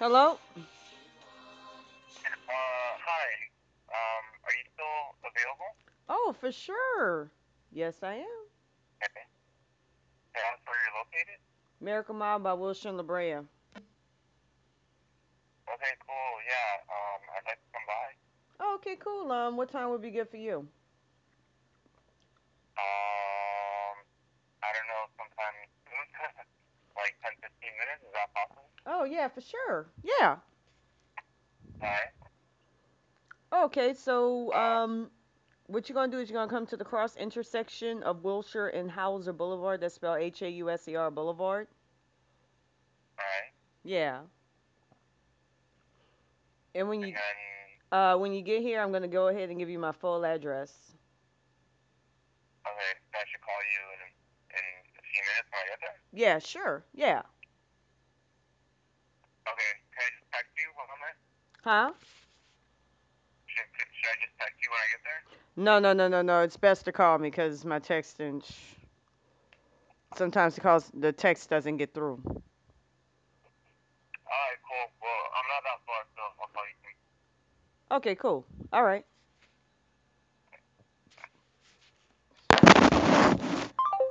Hello? Hi. Are you still available? Oh, for sure. Yes, I am. Okay. Can I ask where you're located? Miracle Mile by Wilshire and La Brea. Okay, cool. Yeah. I'd like to come by. Oh, okay, cool. What time would be good for you? Um, I don't know, sometime soon, like 10, 15 minutes. Is that possible? Oh, yeah, for sure. Yeah. Alright. Okay, so Um, what you're gonna do is you're gonna come to the cross intersection of Wilshire and Hauser Boulevard. That's spelled Hauser Boulevard. alright. Yeah. And when And you then, when you get here, I'm gonna go ahead and give you my full address. okay, so I should call you in a few minutes when I get there? Yeah, sure. Yeah. Okay. Can I just text you when I'm there? Huh? Should I just text you when I get there? No, no, no, no, no. It's best to call me because my texting. Sometimes because the text doesn't get through. Alright, cool. Well, I'm not that far, so I'll call you soon. Okay, cool. All right.